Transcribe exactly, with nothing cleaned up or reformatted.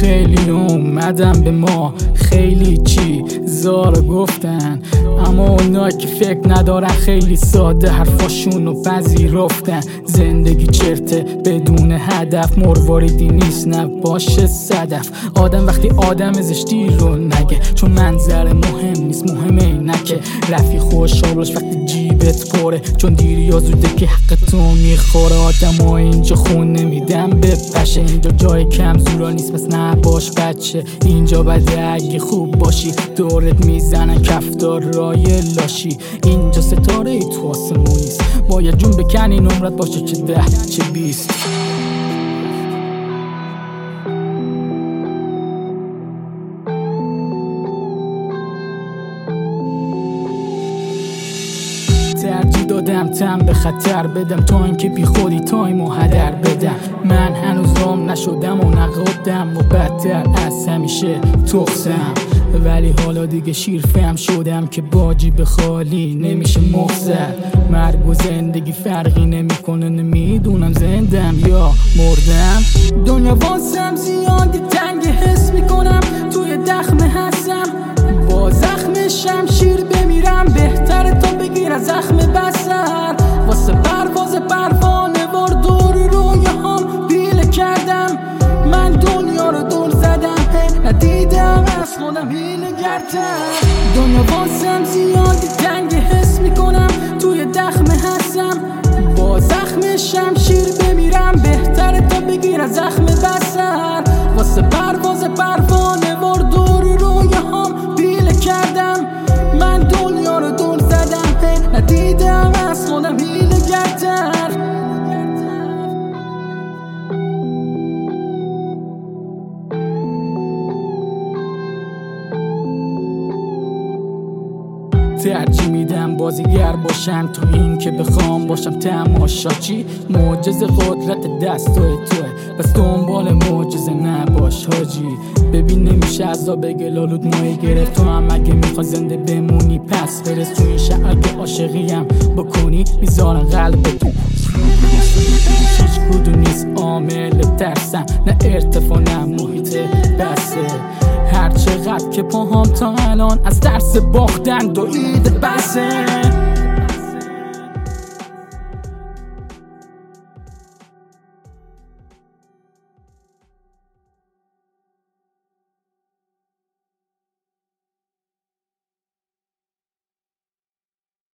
خیلی اومدم به ما خیلی چی زارا گفتن، اما اونا که فکر ندارن خیلی ساده حرفاشونو پذیرفتن. زندگی چرته بدون هدف، مرواریدی نیست نباشه صدف. آدم وقتی آدم زشتی رو نگه، چون منظر مهم نیست مهمه اینکه رفی خوشحالاش وقتی جیبت پره، چون دیری یا زوده که حق تو میخوره. آدم ها اینجا خون نمیدن به پشه، اینجا جای کم زورا نیست پس نباش بچه. اینجا بده اگه خوب باشی، دورت میزنن کفتار رای لاشی. اینجا ستاره ای تو آسمون نیست، باید جون بکنی نمرت باشه چه ده چه بیست. ترجیح دادم تم به خطر بدم تا اینکه بی خودی تایم و هدر بدم. من هنوز رام نشدم و نقادم و بدتر از همیشه تخسم، ولی حالا دیگه شیرفهم شدم که باجی به خالی نمیشه مخزد. مرگ و زندگی فرقی نمیکنه، نمیدونم زندم یا مردم. دنیا واسم زیادی تنگ حس میکنم، توی دخمه هستم با زخم شمشیر بمیرم. بهتره تا بگیر از زخم بسر، واسه پرواز پروانه وار دور روی هم بیله کردم. من دنیا رو دور زدم، ندیدم از خودم هیله گردم. دنیا واسم زیادی تنگ حس میکنم، توی دخمه هستم با زخم شمشیر بمیرم. بهتره تا بگیر از زخم بسر، واسه پرواز پروانه وار دور روی هم بیله کردم. من دنیا رو دور زدم، ندیدم از خودم هیله گردم. ترجیح میدم بازیگر باشم تو این که بخوام باشم تماشاچی. معجزه قدرت دستای توه، پس دنبال معجزه نباش حاجی. ببین نمیشه عذاب گلالود مایه گرفت، تو هم اگه میخوای زنده بمونی پس برس. تو این شهر که عاشقیم بکنی میذارن قلب تو، هیچ کدوم نیست عامل ترسم، نه ارتفاع نه محیط بسه. هر چقدر که پاهم تا الان از ترس باختن دوید بسه.